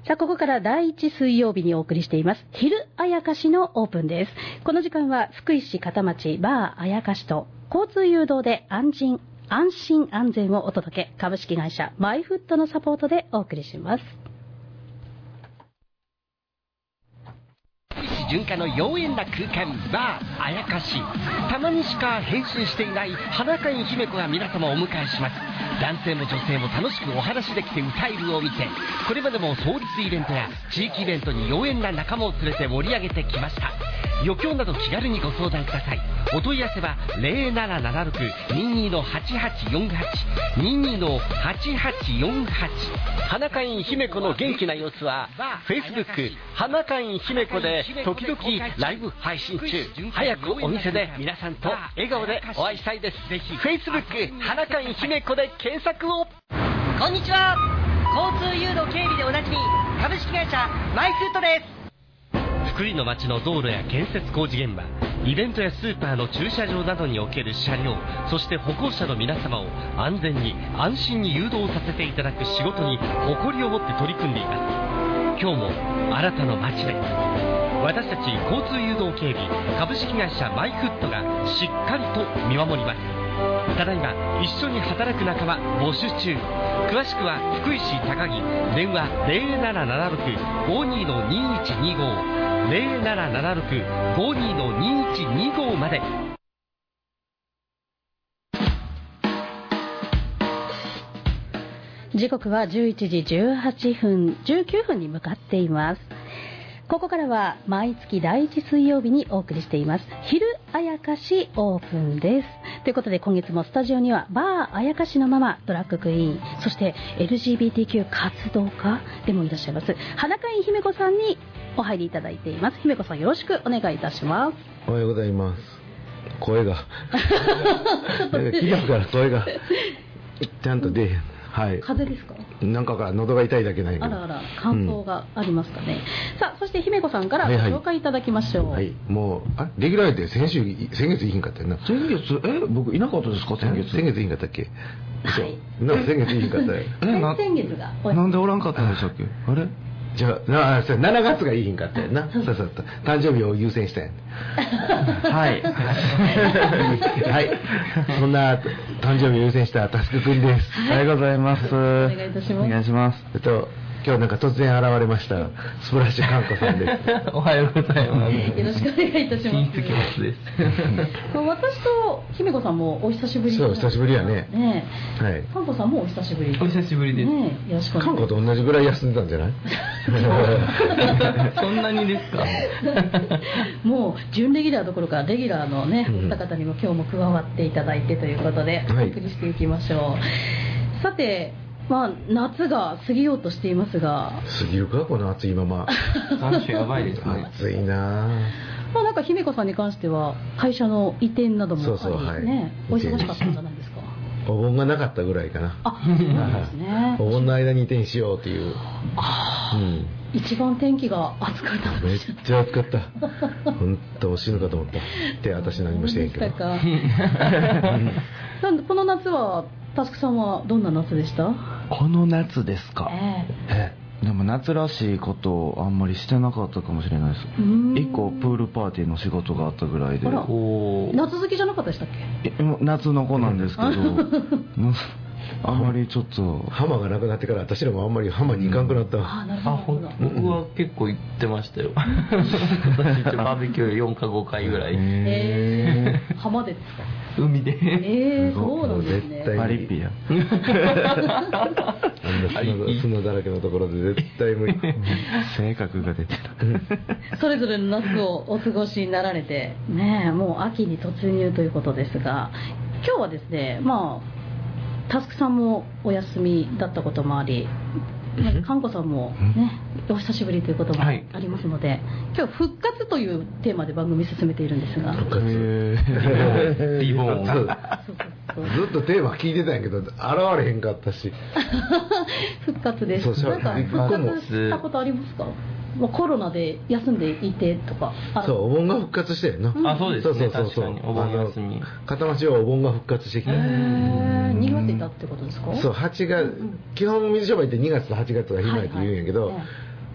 さあ、ここから第1水曜日にお送りしています、昼あやかしのオープンです。この時間は、福井市片町バーあやかしと、交通誘導で安心安全をお届け、株式会社マイフットのサポートでお送りします。 純化の妖艶な空間バーあやかし、たまにしか変身していない裸に姫子が皆様をお迎えします。男性も女性も楽しくお話できて歌えるを見て、これまでも創立イベントや地域イベントに妖艶な仲間を連れて盛り上げてきました。余興など気軽にご相談ください。お問い合わせは 0776-22-8848 22-8848。花会員姫子の元気な様子は Facebook 花会員姫子で時々ライブ配信中。早くお店で皆さんと笑顔でお会いしたいです。ぜひ Facebook 花会員姫子で検索を。 こんにちは。交通誘導警備でおなじみ、株式会社マイフートです。 福井の町の道路や建設工事現場、イベントやスーパーの駐車場などにおける車両、そして歩行者の皆様を安全に安心に誘導させていただく仕事に誇りを持って取り組んでいます。今日もあなたの町で、私たち交通誘導警備株式会社マイフットがしっかりと見守ります。ただいま一緒に働く仲間募集中。詳しくは福井市高木、電話 0776-52-2125 0776-52-2125 まで。 時刻は11時18分19分に向かっています。ここからは毎月第1水曜日にお送りしています、昼あやかしオープンです。ということで、今月もスタジオにはバーあやかしのママ、ドラッグクイーン、そして LGBTQ 活動家でもいらっしゃいます花会員姫子さんにお入りいただいています。姫子さん、よろしくお願いいたします。 おはようございます。声が昨日から声がちゃんと出へん。はい、 風邪ですか？ なんかから喉が痛いだけないけど、 あらあら、乾燥がありますかね。さあ、そして姫子さんからご紹介いただきましょう。 はい、もうレギュラーで先月いいんかったよな。 先月僕いなかったですか？先月いいんかったっけ？ はい、 先月いいんかったよ。 先月がなんでおらんかったんでしたっけ？あれじゃあ7月がいい日んかったよな。そう誕生日を優先したんや。 はいはいそんな誕生日を優先したタスクくんです。 ありがとうございます。お願いいたします。 お願いします。 今日なんか突然現れましたスプラッシュカンコさんです。 おはようございます。 よろしくお願いいたします。 金月末です。 私と姫子さんもお久しぶり。 そう久しぶりやね。 はい。カンコさんもお久しぶり。 お久しぶりです。 ね、よろしくお願いします。 カンコと同じぐらい休んでたんじゃない？ そんなにですか？ もう準レギュラーどころかレギュラーのね、お二方にも今日も加わっていただいてということで、お送りしていきましょう。さて。夏が過ぎようとしていますが、 過ぎるかこの暑いまま。 残暑やばいですね。 暑いな。 なんか姫子さんに関しては会社の移転などもありね、お忙しかったんじゃないですか？ お盆がなかったぐらいかな。 そうですね。 お盆の間に移転しようっていう。 一番天気が暑かった。 めっちゃ暑かった。本当死ぬかと思った。って私何もしてへんけど。 この夏はタスクさんはどんな夏でした？ この夏ですか？でも夏らしいことをあんまりしてなかったかもしれないです。1個プールパーティーの仕事があったぐらいで。 夏好きじゃなかったでしたっけ？ 夏の子なんですけどあまりちょっと浜がなくなってから私らもあんまり浜に行かんくなった。 僕は結構行ってましたよ。私バーベキュー4か5回ぐらい。 浜でですか？ 海で。 そうなんですね。 パリピや。 砂だらけのところで絶対無理。 性格が出てる。 それぞれの夏をお過ごしになられてね、もう秋に突入ということですが、今日はですね、タスクさんもお休みだったこともあり、かんこさんもね、お久しぶりということもありますので、今日復活というテーマで番組進めているんですが、 復活リボンずっとテーマ聞いてたんやけど現れへんかったし復活です。なんか復活したことありますか？コロナで休んでいてとか。 そう、お盆が復活してるの。 そうですね。確かにお盆休み。 片町はお盆が復活してきた。 2月いたってことですか？ そう、8月基本水商売って2月と8月が暇やって言うんやけど、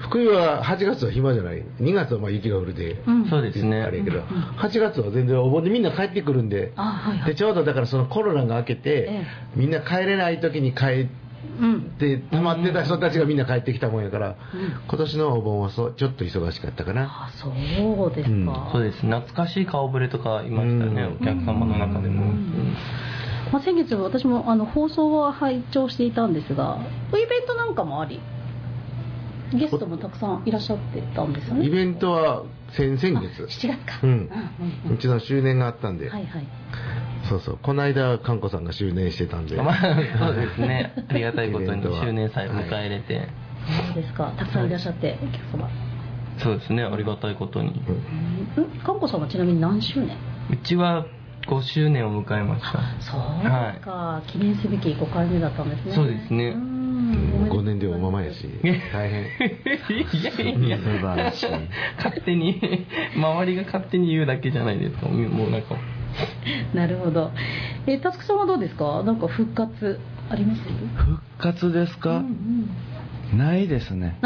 福井は8月は暇じゃない。2月はまあ雪が降るで、 そうですね。 あれやけど、8月は全然お盆でみんな帰ってくるんで、でちょうどだからそのコロナが明けて、みんな帰れない時に帰って溜まってた人たちがみんな帰ってきたもんやから、今年のお盆はちょっと忙しかったかな。 そうですか。 そうです。懐かしい顔ぶれとかいましたね、お客様の中でも。 先月私も放送は拝聴していたんですが、イベントなんかもあり、ゲストもたくさんいらっしゃってたんですよね。 イベントは先々月 7月か、 うちの周年があったんで、そうそう、この間かんこさんが周年してたんで、 まあそうですね、ありがたいことに周年祭を迎え入れて、 そうですか、たくさんいらっしゃってお客様。 そうですね、ありがたいことに。 かんこさんはちなみに何周年？ うちは5周年を迎えました。 そうですか、記念すべき5回目だったんですね。 そうですね。 5年でもままやし大変。 いや素晴らしい。勝手に周りが勝手に言うだけじゃないですか。もうなんかなるほど。たつくさんはどうですか？なんか復活あります？ 復活ですか？ないですね。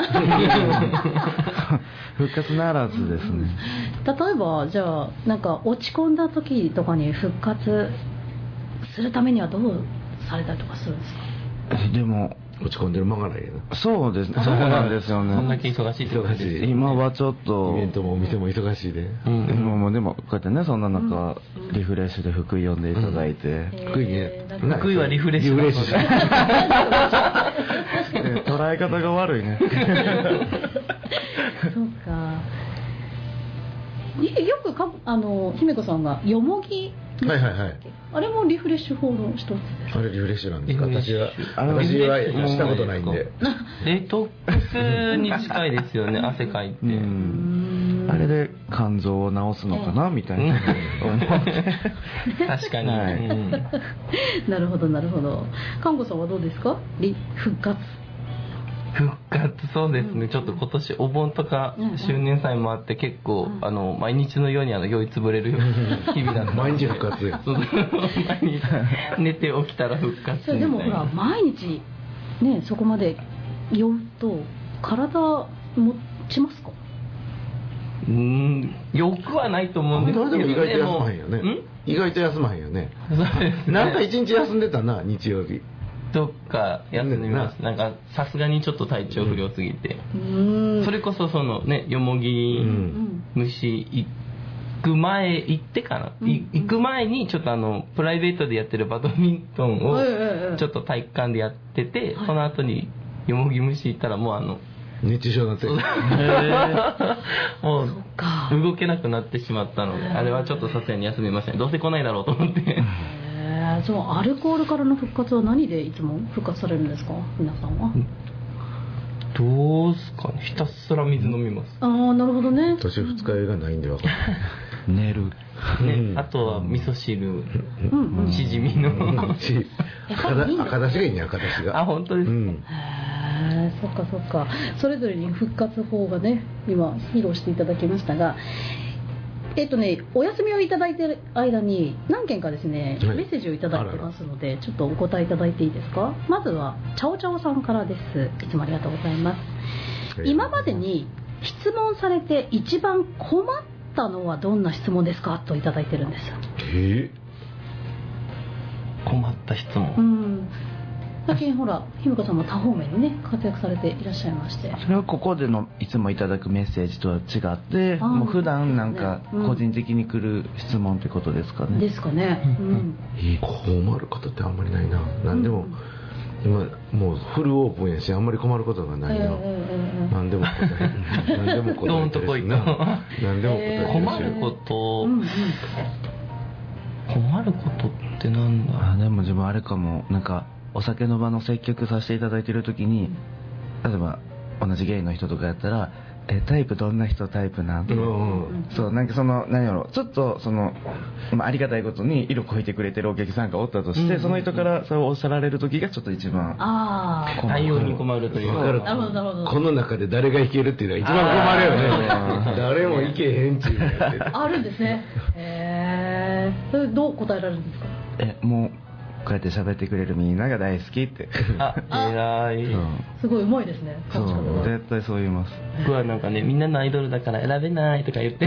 復活ならずですね。 例えばじゃあなんか落ち込んだ時とかに復活するためにはどうされたりとかするんですか？ でも落ち込んでる間がないよな。 そうですね。そうなんですよね。 そんだけ忙しい忙しい。 今はちょっとイベントもお店も忙しいで。 でもこうやってね、そんな中リフレッシュで福井読んでいただいて。 福井ね。 福井はリフレッシュ。 捉え方が悪いね。 そうか。よく姫子さんがよもぎ、あれもリフレッシュ法の一つです。 あれリフレッシュなんですか？私はしたことないんで。 デトックスに近いですよね。汗かいて。 あれで肝臓を治すのかなみたいな思って。 確かに。 なるほどなるほど。看護さんはどうですか？復活。 そうですね。ちょっと今年お盆とか周年祭もあって結構毎日のように酔いつぶれる日々だった。 毎日復活。 毎日寝て起きたら復活みたいな。 でもほら毎日ねそこまで酔うと体持ちますか？ よくはないと思うんですけど、 でも意外と休まへんよね。意外と休まへんよね。なんか一日休んでたな、日曜日。 どっか休んでみます。なんかさすがにちょっと体調不良すぎて、それこそそのねよもぎ虫行ってかな、行く前にちょっとプライベートでやってるバドミントンをちょっと体育館でやってて、その後によもぎ虫行ったらもう熱中症になってもう動けなくなってしまったので、あれはちょっとさすがに休みません。どうせ来ないだろうと思って。 そのアルコールからの復活は何でいつも復活されるんですか？皆さんは。 どうすかね。ひたすら水飲みます。 なるほどね。 年二日酔いがないんで分かる。 寝る。 あとは味噌汁、しじみの赤だしがいいね、赤だしが。 本当ですか。 そっかそっか。それぞれに復活法がね今披露していただきましたが、お休みをいただいている間に何件かですね、メッセージをいただいてますので、ちょっとお答えいただいていいですか？まずはチャオチャオさんからです。いつもありがとうございます。今までに質問されて一番困ったのはどんな質問ですかといただいてるんです。 困った質問。 最近ほらひむかさんも多方面にね活躍されていらっしゃいまして、 それはここでのいつもいただくメッセージとは違ってもう普段なんか個人的に来る質問ってことですかね。 ですかね。 困ることってあんまりないな。何でも今もうフルオープンやしあんまり困ることがないな。何でも答える。何でも答えてるしな。何でも答えてるし。 困ることってなんだ。 でも自分あれかも、なんかお酒の場の接客させていただいてる時に、例えば同じゲイの人とかやったらタイプどんな人タイプなんて、そうなんか何やろちょっとありがたいことに色こいてくれてるお客さんがおったとして、その人からそれをおっしゃられる時がちょっと一番対応に困るというか。 なるほど。 この中で誰がいけるっていうのが一番困るよね。誰もいけへんっていうのあるんですね。それどう答えられるんですか？ もううやって喋ってくれるみんなが大好きって。 あ、偉い。 すごいうまいですね。 そう、絶対そう言います。 僕はなんかね、みんなのアイドルだから選べないとか言って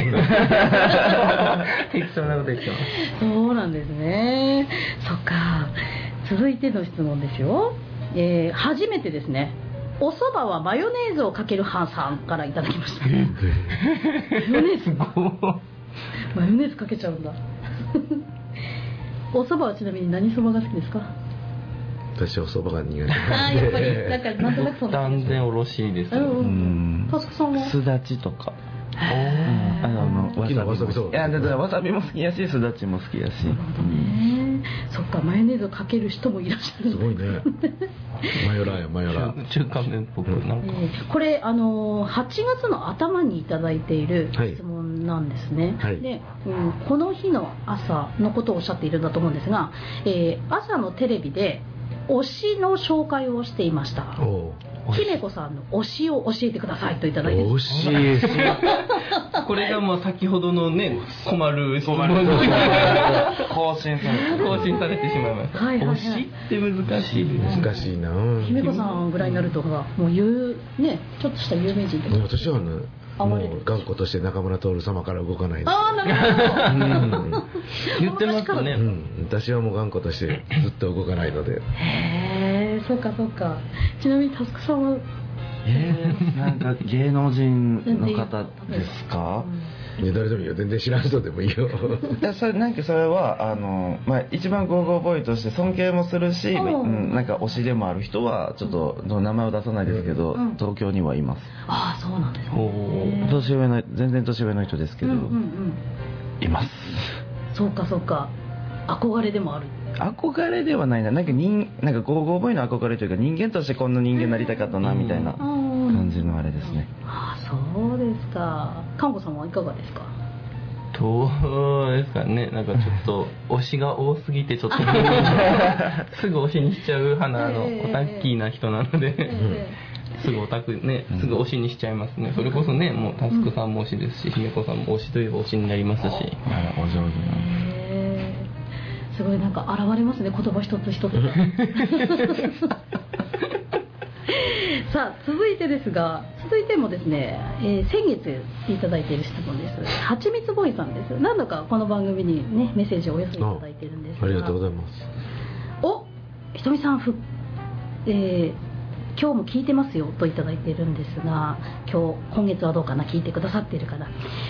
適当なこと言ってます。 そうなんですね。そっか。続いての質問ですよ。初めてですね。お蕎麦はマヨネーズをかける派さんからいただきました。マヨネーズマヨネーズかけちゃうんだ。お蕎麦はちなみに何蕎麦が好きですか？ 私お蕎麦が苦手ああ、やっぱりなんかなんとなくそんな断然おろしいです。 タスクさんはすだちとか。わさびそう。いや、だからわさびも好きやし、すだちも好きやし。 なるほどね。そっか、マヨネーズをかける人もいらっしゃる。 すごいね。マヨラーやマヨラー。 中華麺っぽくなんか。 これ8月の頭にいただいている質問なんですね。 はい、 で、この日の朝のことをおっしゃっているんだと思うんですが、朝のテレビで推しの紹介をしていました。姫子さんの推しを教えてくださいといただいて。 推しこれがもう先ほどのね、困る質問更新されてしまいました。推しって難しい。 難しいな。 姫子さんぐらいになるとほら、もうちょっとした有名人とか。 私はね、もう頑固として中村徹様から動かないです。 ああ、なるほど。 言ってますね。 私はもう頑固としてずっと動かないので。 へえ、そうかそうか。ちなみにタスクさんはなんか芸能人の方ですか？ 誰でもいいよ、全然知らん人でもいいよ。 それは一番ゴーゴーボーイとして尊敬もするし、なんか推しでもある人はちょっと名前を出さないですけど、東京にはいます。 ああ、そうなんですね。全然年上の人ですけど、います。 そうかそうか。憧れでもある。 憧れではないな。なんかゴーゴーボーイの憧れというか、人間としてこんな人間になりたかったなみたいな感じのあれですね。 ああ、そうですか。かんこさんはいかがですか？ どうですかね。なんかちょっと推しが多すぎてちょっとすぐ推しにしちゃう派なオタッキーな人なので、すぐオタクね、すぐ推しにしちゃいますね。それこそね、もうタスクさんも推しですし、姫子さんも推しといえば推しになりますし。 お上手な。 すごいなんか現れますね、言葉一つ一つが。さあ、続いてもですね、先月いただいている質問です。はちみつボーイさんです。何度かこの番組にね、メッセージをお寄せいただいているんですが、 ありがとうございます。 ひとみさん今日も聞いてますよといただいているんですが、今月はどうかな、聞いてくださっているかな。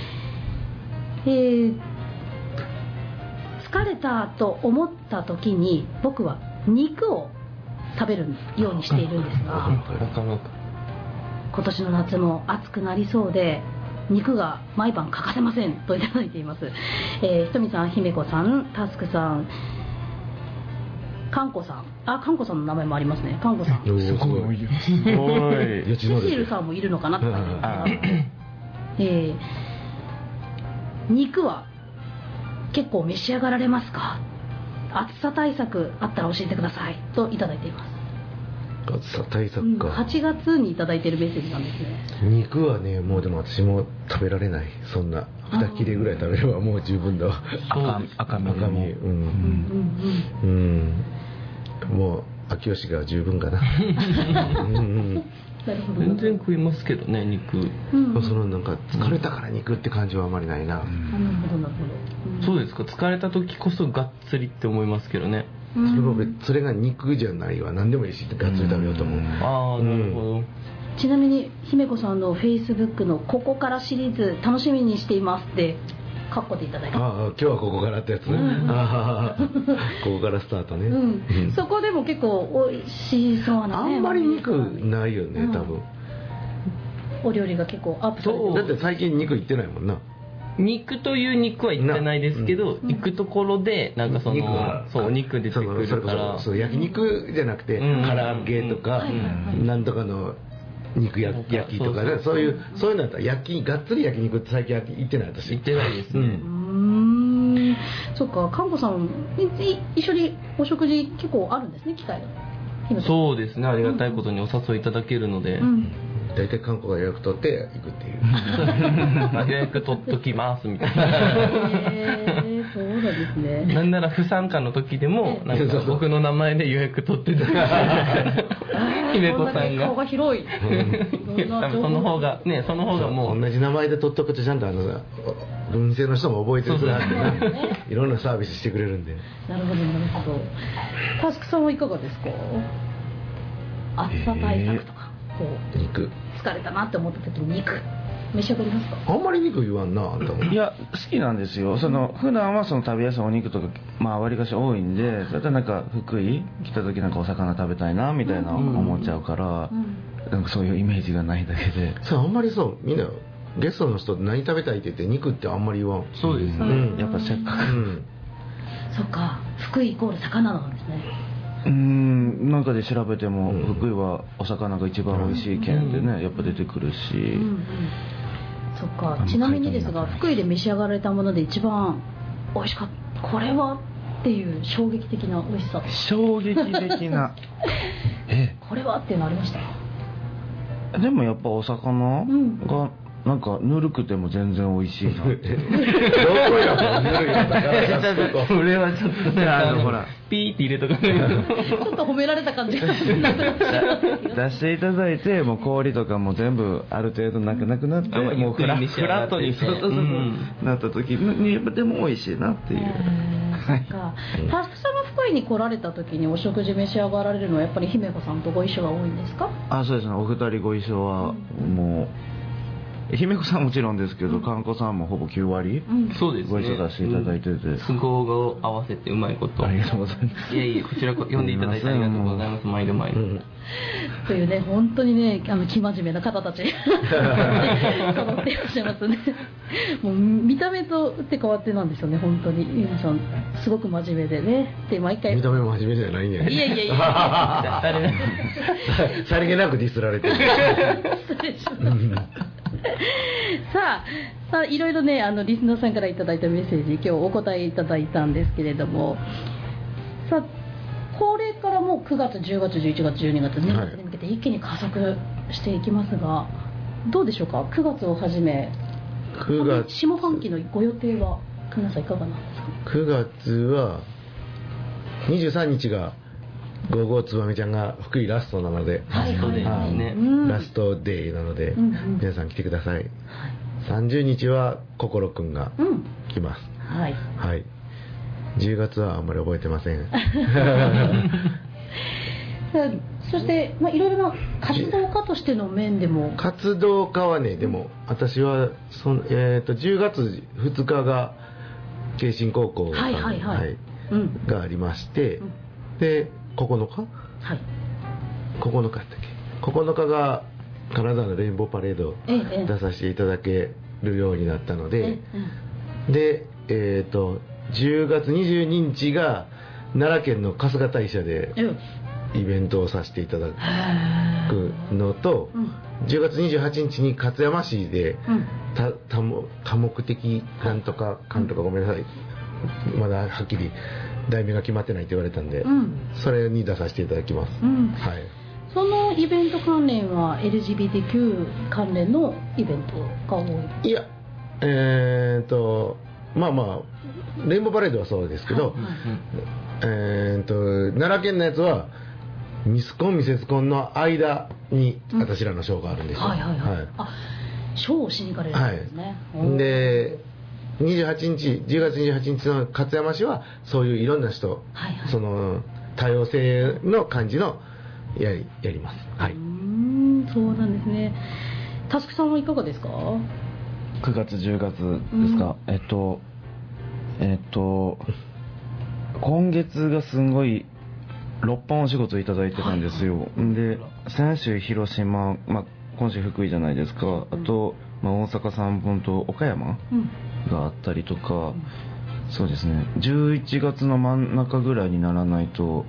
疲れたと思った時に僕は肉を食べるようにしているんですが、今年の夏も暑くなりそうで肉が毎晩欠かせませんといただいています。ひとみさん、姫子さん、タスクさん、かんこさん、かんこさんの名前もありますね。かんこさん、 すごいシシルさんもいるのかなって感じですが、肉は結構召し上がられますか？暑さ対策あったら教えてくださいといただいています。 暑さ対策か。 8月にいただいているメッセージなんですね。 肉はね、もうでも私も食べられない。そんな2切れぐらい食べればもう十分だわ。 赤身もう秋吉が十分かな。 全然食いますけどね、肉。 そのなんか疲れたから肉って感じはあまりないな。 なるほど。 そうですか。疲れた時こそがっつりって思いますけどね。 それが肉じゃないわ。何でもいいしがっつり食べようと思う。 ああ、なるほど。 ちなみに姫子さんのフェイスブックのここからシリーズ楽しみにしていますってカッコでいただいて、 今日はここからってやつね。ここからスタートね。 そこでも結構美味しそうなね。 あんまり肉ないよね、多分。 お料理が結構アップされてる。 だって最近肉いってないもんな。 肉という肉は言ってないですけど、行くところでなんかそのそう肉出てくるから、 そう焼肉じゃなくて唐揚げとかなんとかの肉焼きとかね、そういうのだったらがっつり焼肉って最近行ってない。私行ってないですね。 そっか、かんこさん一緒にお食事結構あるんですね、機会が。 そうですね、ありがたいことにお誘いいただけるので、 大体韓国が予約取って行くっていう。 予約取っときますみたいな。 そうなんですね。 なんなら不参加の時でもなんか僕の名前で予約取ってた姫子さんが顔が広い。 その方がもう同じ名前で取っとくとちゃんと文政の人も覚えてるくらいあってないろんなサービスしてくれるんで。 なるほどなるほど。タスクさんはいかがですか？暑さ対策とか、こう肉疲れたなって思った時に肉召し上がりますか？ あんまり肉言わんなあんたも。 いや好きなんですよ。普段は食べやすいお肉とかわりかし多いんで、それとなんか福井来た時なんかお魚食べたいなみたいな思っちゃうから、なんかそういうイメージがないだけで。 そうあんまりみんなゲストの人何食べたいって言って肉ってあんまり言わん。 そうですね。 やっぱせっかく。 そっか、福井イコール魚なんですね。 なんかで調べても福井はお魚が一番美味しい県でね、やっぱ出てくるし。 そっか。ちなみにですが、福井で召し上がられたもので一番美味しかった、これはっていう衝撃的な美味しさ。 衝撃的なこれはっていうのありました？ でもやっぱお魚がなんかぬるくても全然美味しいなって。どこやぬるいやったからそれはちょっとね、 ほらピーって入れとかちょっと褒められた感じがなくなっちゃう。 出していただいて、もう氷とかも全部ある程度なくなって、もうフラットになった時にでも美味しいなっていう。 そっか。タスクさんが福井に来られた時にお食事召し上がられるのはやっぱり姫子さんとご一緒が多いんですか？ そうですね。お二人ご一緒はもう。姫子さんもちろんですけど、観光さんもほぼ9割そうですね、 ご一緒させていただいてて、 都合が合わせてうまいこと。 ありがとうございます。 いやいや、こちら呼んでいただいてありがとうございます。毎度というね、本当にね、生真面目な方たち揃っていらっしゃいますね。もう見た目と打って変わってなんですよね、本当に皆さんすごく真面目でね。で毎回見た目も真面目じゃないんや。 いやさりげなくディスられてる。 失礼しました。さあいろいろねリスナーさんからいただいたメッセージ今日お答えいただいたんですけれども、さあこれからもう9月10月11月12月年末に向けて一気に加速していきますが、どうでしょうか？9月をはじめ下半期のご予定は皆さんいかがなんですか？9 月は23日がゴーゴーつばめちゃんが福井ラストなので、ラストデイなので、皆さん来てください。30日は心くんが来ます。はい。10月はあんまり覚えてません。 そしていろいろな活動家としての面でも。 活動家はね、でも私は10月2日が慶信高校がありまして、で9日やったっけ、9日が金沢のレインボーパレード出させていただけるようになったので、で10月22日が奈良県の春日大社でイベントをさせていただくのと、10月28日に勝山市で多目的なんとかごめんなさい、まだはっきり題名が決まってないって言われたんで、それに出させていただきます。はい。 そのイベント関連は LGBTQ 関連のイベントが多い？いや、 まあレインボーパレードはそうですけど、奈良県のやつはミスコンミセスコンの間に私らのショーがあるんですよ。 ショーをしに行かれるんですね。 で10月28日の勝山市はそういういろんな人、その多様性の感じのやります。 そうなんですね。タスクさんはいかがですか ？9月10月ですか？今月がすんごい6本お仕事いただいてたんですよ。で先週広島、今週福井じゃないですか。あと、大阪3本と岡山があったりとか、そうですね、11月の真ん中ぐらいにならないと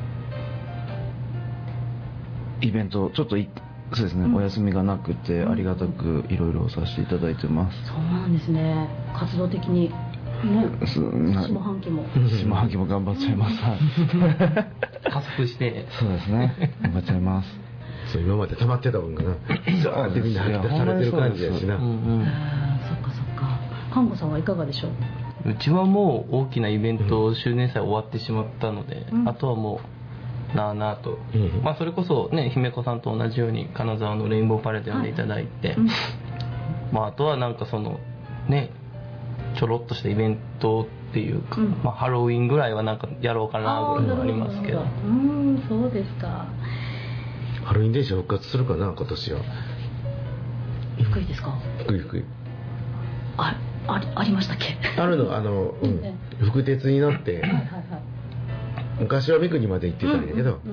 イベントちょっとそうですね、お休みがなくてありがたくいろいろさせていただいてます。 そうなんですね。活動的に下半期も頑張っちゃいます。 加速してそうですね、頑張っちゃいます。 そう今まで溜まってた分がなザーってみんな吐き出されてる感じやしな。 そっか看護さんはいかがでしょう？ うちはもう大きなイベント、周年祭終わってしまったので、あとはもうなあなあと、まあそれこそね姫子さんと同じように金沢のレインボーパレード呼んでいただいて、まああとはなんかそのねちょろっとしたイベントっていうか、まあハロウィンぐらいはなんかやろうかなぐらいはありますけど。 そうですか。 ハロウィン電車復活するかな今年は。 福井ですか？ 福井ありましたっけ？ あるの福鉄に乗って昔は三国まで行ってたんやけど、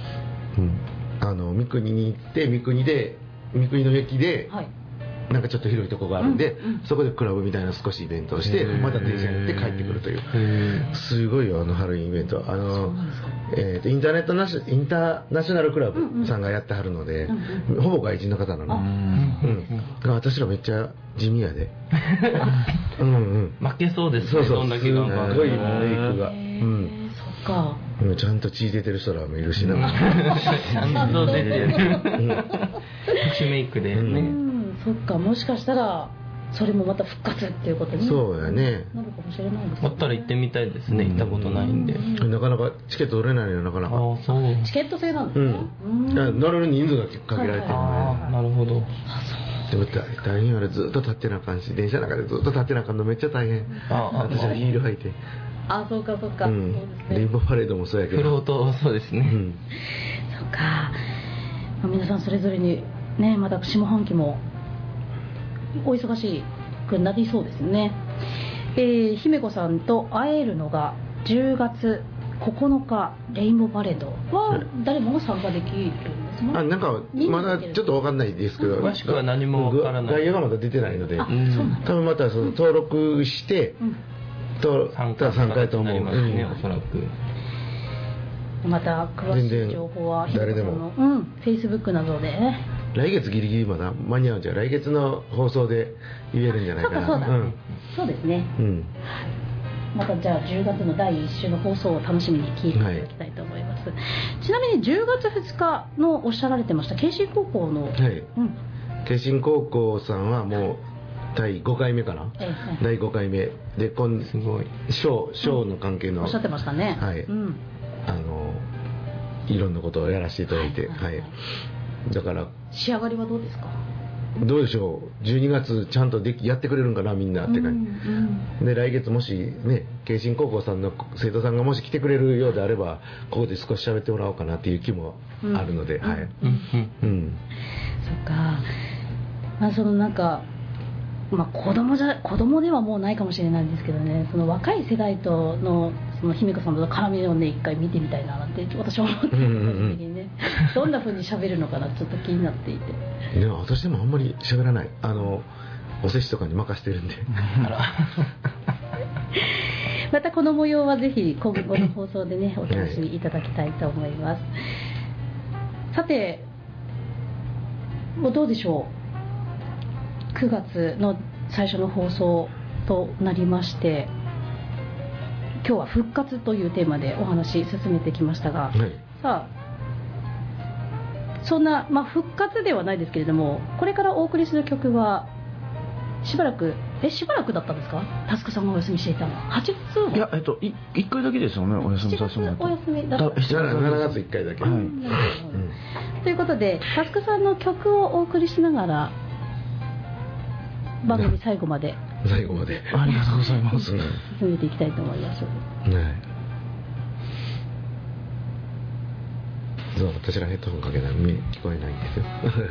三国に行って三国の駅で、なんかちょっと広いとこがあるんで、そこでクラブみたいな少しイベントをしてまた電車に乗って帰ってくるというすごいよハロウィンイベント。インターナショナルクラブさんがやってはるので、ほぼ外人の方なの。私らめっちゃ地味やで負けそうですね。 そうどんだけ頑張る。 すごいメイクが。 そっか。 ちゃんと血出てる人らもいるしな。 ちゃんと出てる。特殊メイクでね。 そっか、もしかしたらそれもまた復活っていうことにそうやね。 なるかもしれないですね。 だったら行ってみたいですね。行ったことないんで。 なかなかチケット取れないのよなかなか。 チケット制なんですね。 乗れる人数が限られてるのね。なるほど。 でも大変あれずっと立ってなあかんし、電車の中でずっと立ってなあかんのめっちゃ大変。私はヒール履いて。 そうかそうか。 レインボーパレードもそうやけど。 フロートそうですね。 そうか。皆さんそれぞれにね、まだ下半期もお忙しくなりそうですね。姫子さんと会えるのが10月9日レインボーパレードは誰もが参加できるんですね。 なんかまだちょっと分かんないですけど、 詳しくは何も分からない。 概要がまだ出てないので、多分またその登録して参加と思う。 おそらく。 また詳しい情報は誰でも Facebook などでね。 来月ギリギリまだ間に合うんじゃ来月の放送で言えるんじゃないかな。 そうですね。またじゃあ10月の第1週の放送を楽しみに聞いていただきたいと思います。ちなみに10月2日のおっしゃられてました慶信高校の、 慶信高校さんはもう第5回目かな、第5回目ですごいショーの関係の、 おっしゃってましたね。 いろんなことをやらせていただいて、だから仕上がりはどうですか？ どうでしょう。12月ちゃんとやってくれるんかなみんなって感じ、で来月もしね慶信高校さんの生徒さんがもし来てくれるようであればここで少し喋ってもらおうかなっていう気もあるので、そっか。そのなんか子供ではもうないかもしれないんですけどね、その若い世代とのその姫子さんと絡みをね一回見てみたいなって私は思ってる時にね、どんな風に喋るのかなちょっと気になっていて。 私でもあんまり喋らない。おせちとかに任せてるんで。 またこの模様はぜひ今後の放送でねお楽しみいただきたいと思います。さてどうでしょう。9月の最初の放送となりまして、今日は復活というテーマでお話進めてきましたが、さあそんな、復活ではないですけれども、これからお送りする曲はしばらくだったんですか？タスクさんがお休みしていたのは8月？ いや1回だけですよね、お休みさせてもらった。 お休みだった。 7月1回だけ。 ということでタスクさんの曲をお送りしながら番組最後までありがとうございます。 進めていきたいと思います。 私らヘッドホンかけないの聞こえないんですよ。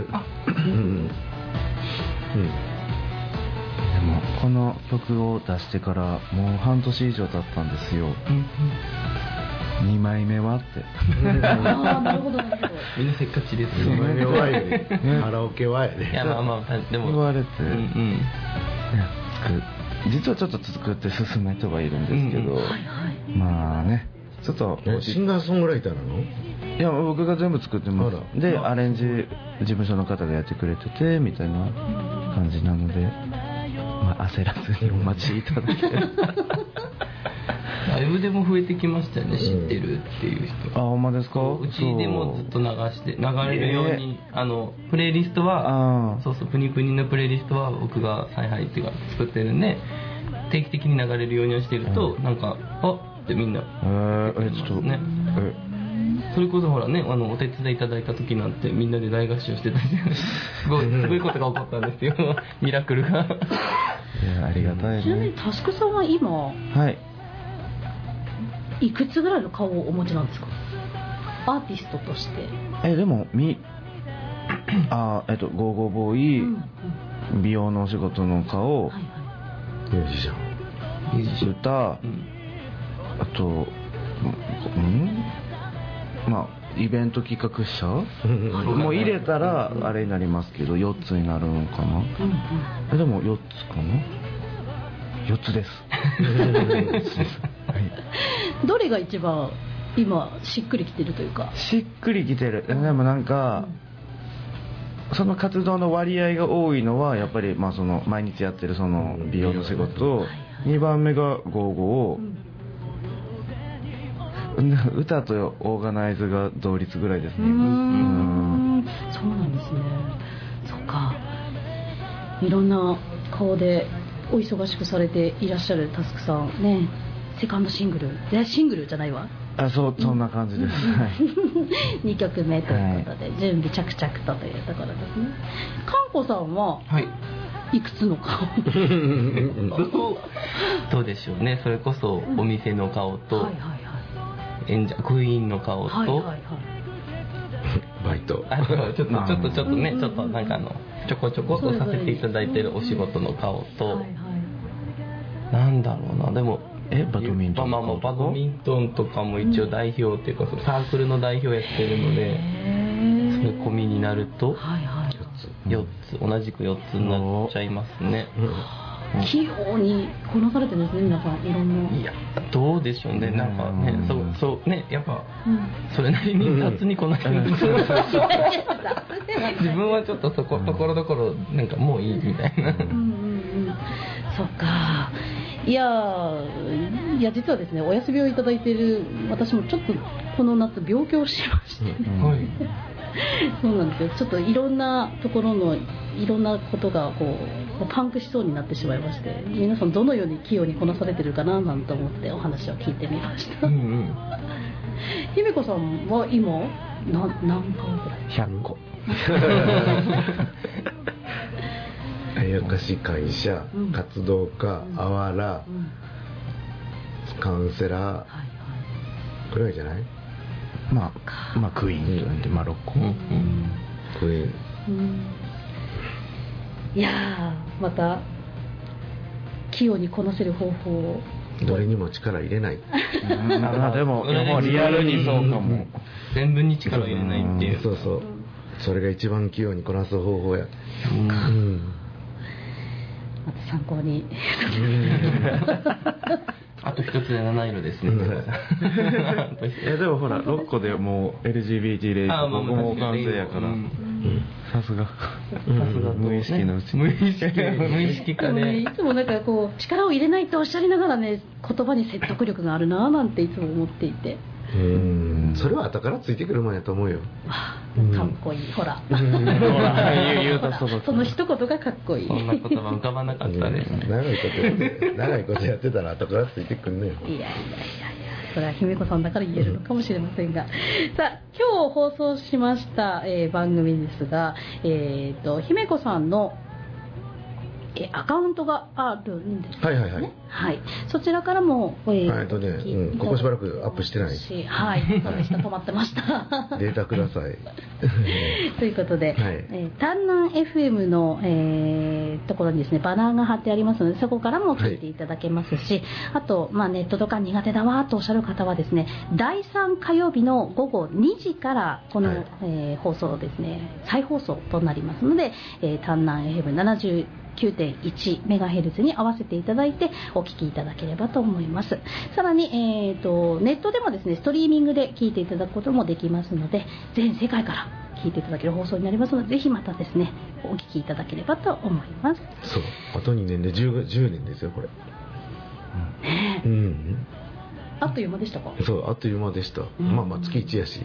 でもこの曲を出してからもう半年以上経ったんですよ。2枚目はって。 なるほどなるほど。 みんなせっかちです 2枚目はやで、カラオケはやで。 いやでも言われて、実はちょっと作って進めてはいるんですけど、ちょっとシンガーソングライターなの？ いや僕が全部作ってます。でアレンジ事務所の方がやってくれててみたいな感じなので、焦らずにお待ちいただければ。 ライブでも増えてきましたよね、知ってるっていう人。 ほんまですか？ うちでもずっと流れるように、プレイリストはプニプニのプレイリストは僕が采配っていうか作ってるんで、 定期的に流れるようにはしてると、なんかあってみんなちょっとね、それこそほらね、お手伝いいただいた時なんてみんなで大合唱してたじゃないすごいことが起こったんですよミラクルが。いやありがたいね。 ちなみにタスクさんは今、 はい、 いくつぐらいの顔をお持ちなんですか、アーティストとして。 でもゴーゴーボーイ、美容のお仕事の顔、 ミュージシャン、 歌、あとまあイベント企画者もう入れたらあれになりますけど4つになるのかな。でも4つかな、4つです。 どれが一番今しっくりきてるというか。 しっくりきてる。でもなんか、その活動の割合が多いのはやっぱりまあその毎日やってるその美容の仕事と、2番目がゴーゴー、歌とオーガナイズが同率ぐらいですね。 そうなんですね。そっか、いろんな顔でお忙しくされていらっしゃるタスクさんね。セカンドシングル、シングルじゃないわ、 そんな感じです。 2曲目ということで、準備着々とというところですね。かんこさんは、いくつの顔どうでしょうね。それこそお店の顔と、演者クイーンの顔と、 バイト、 ちょっとね、ちょっとなんかちょこちょことさせていただいてるお仕事の顔と、なんだろうな、でもバドミントン、 バドミントンとかも一応代表っていうか、サークルの代表やってるので、それ込みになると4つ、同じく4つになっちゃいますね。 器用にこなされてるんですね、皆さん。いろんな。 いや、どうでしょうね、なんかね、そうね、やっぱそれなりに雑にこなしてるんですよ。自分はちょっとところどころなんかもういいみたいな。 そっか。いや実はですね、お休みをいただいている私もちょっとこの夏病気をしましてね、そうなんですよ。ちょっといろんなところのいろんなことがこうパンクしそうになってしまいまして、皆さんどのように器用にこなされてるかななんて思ってお話を聞いてみました。姫子さんは今何顔ぐらい ？100個。 あやかし会社、活動家、あわら、カウンセラーくらいじゃない？ まあクイーンなんで、まあ6個。 クイーン。 いやまた器用にこなせる方法を。 どれにも力入れない。 でもリアルにそうかも。 全部に力を入れないっていう。 そうそう。それが一番器用にこなす方法や。 また参考に。 あと一つで7色ですね。 でもほら6個でもう LGBT レイズ僕も完成やから。さすが無意識のうちに。 無意識化で。 いつもなんかこう力を入れないとおっしゃりながらね、言葉に説得力があるななんていつも思っていて。 それは後からついてくるもんやと思うよ。 かっこいい。ほらその一言がかっこいい。 そんな言葉浮かばなかったです。 長いことやってたら後からついてくるのよ。 いやそれは姫子さんだから言えるのかもしれませんが、さあ今日放送しました、番組ですが、姫子さんのアカウントがあるんですね。はい。そちらからもここしばらくアップしてない。 はい。止まってました。 データください。 ということで、丹南 FM の、ところにですねバナーが貼ってありますので、そこからも聞いていただけますし、あとネットとか苦手だわとおっしゃる方はですね、第3火曜日の午後2時からこの、放送ですね再放送となりますので、丹南 FM79.1 メガヘルツに合わせていただいてお聞きいただければと思います。さらに、ネットでもですねストリーミングで聞いていただくこともできますので、全世界から聞いていただける放送になりますので、ぜひまたですねお聞きいただければと思います。 そう、あと2年で 10年ですよこれ。 あっという間でしたか？ そう、あっという間でした。まあ月1やし。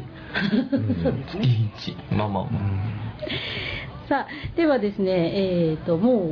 月1。まあ。 さあではですね、もう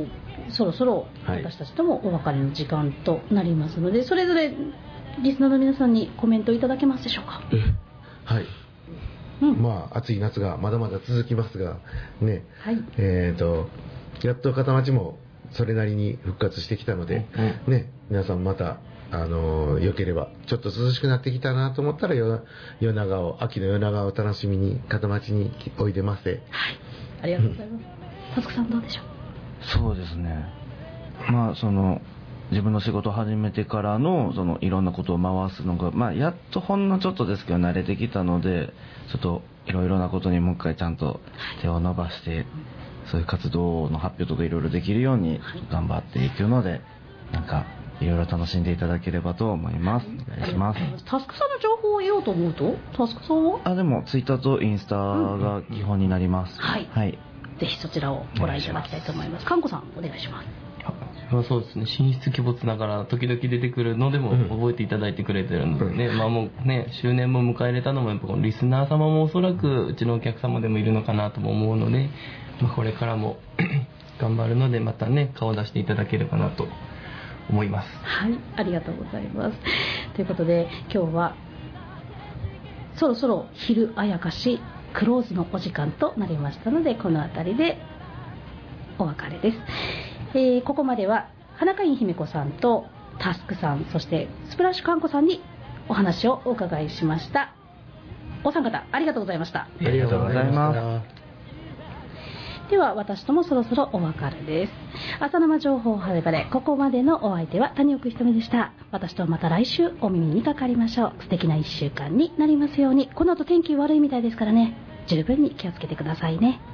そろそろ私たちともお別れの時間となりますので、それぞれリスナーの皆さんにコメントいただけますでしょうか。 はい、まあ暑い夏がまだまだ続きますがね、はい、やっと片町もそれなりに復活してきたので、ね、皆さんまたよければちょっと涼しくなってきたなと思ったら秋の夜長を楽しみに片町においでませ。はい、 ありがとうございます。タスクさんどうでしょう。 そうですね、まあ自分の仕事を始めてからのいろんなことを回すのが、まあ、やっとほんのちょっとですけど慣れてきたので、ちょっといろいろなことにもう一回ちゃんと手を伸ばして、そういう活動の発表とかいろいろできるように頑張っていくので、なんかいろいろ楽しんでいただければと思います。お願いします。 タスクさんの情報を得ようと思うと、タスクさんはでもツイッターとインスタが基本になります。 はい、はい、ぜひそちらをご覧いただきたいと思います。かんこさんお願いします。 そうですね、神出鬼没ながら時々出てくるのでも覚えていただいてくれてるのでね、まあもうね、周年も迎えれたのもやっぱこのリスナー様もおそらくうちのお客様でもいるのかなとも思うので、まあ、これからも頑張るのでまたね顔を出していただければなと思います。 はい、ありがとうございます。ということで今日はそろそろ昼あやかしクローズのお時間となりましたので、この辺りでお別れです。ここまでは花香院姫子さんとタスクさん、そしてスプラッシュかんこさんにお話をお伺いしました。お三方ありがとうございました。 ありがとうございます。 では私ともそろそろお別れです。朝生情報はればれ、ここまでのお相手は谷奥ひとみでした。私とまた来週お耳にかかりましょう。素敵な1週間になりますように。この後天気悪いみたいですからね、十分に気をつけてくださいね。